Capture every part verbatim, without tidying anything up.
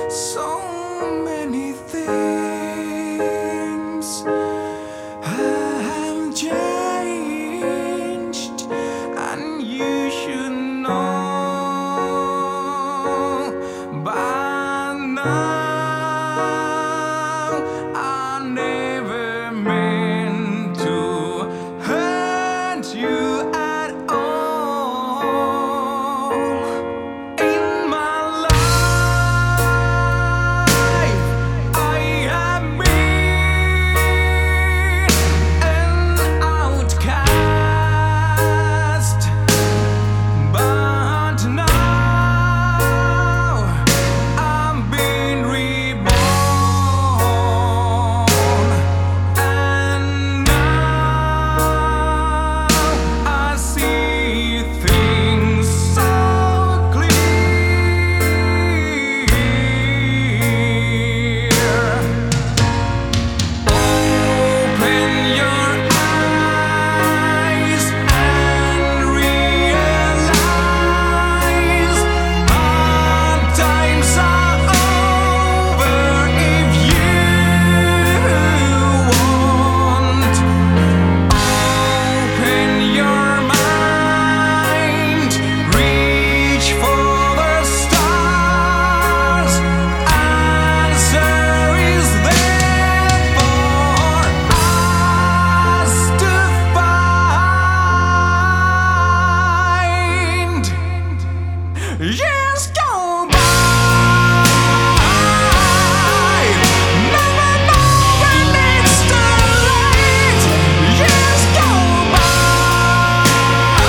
So many things have changed, and you should know by now. I never meant to hurt you at all. In my life, I have been an outcast, but now I'm being reborn, and now I see things so clear. Open your eyes and realize hard times are over if you want. Open your mind, reach for the stars. Answer is there for us to find. Years go by, never know when it's too late. Years go by,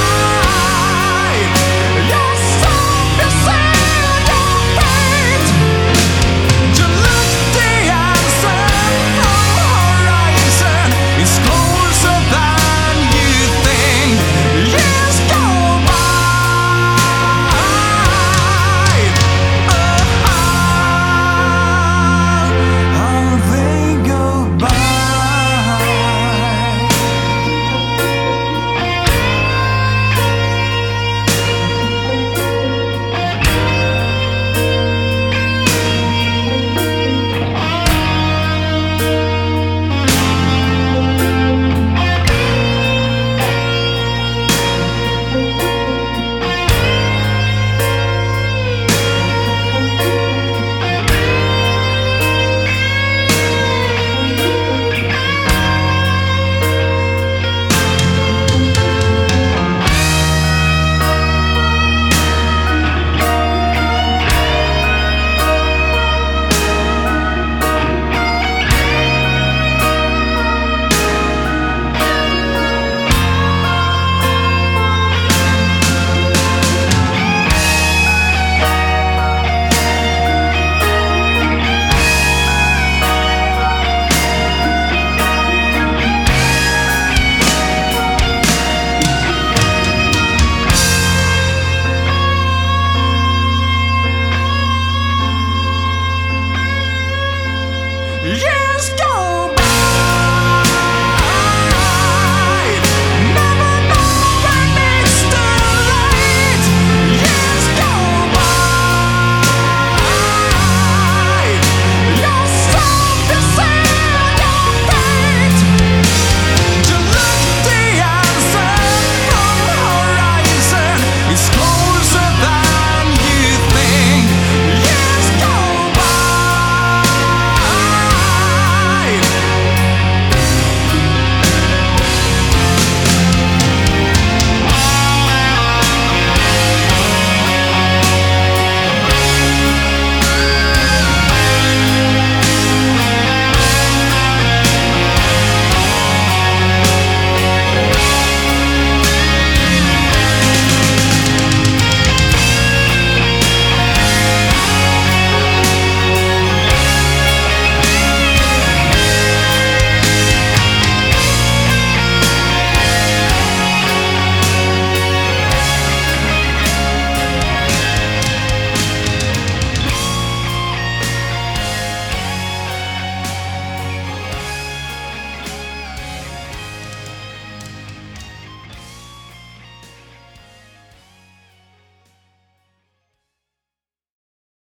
you're so busy on your feet to look the answer from horizon. It's closer than you think. Years go by, oh, how they go by. Yeah!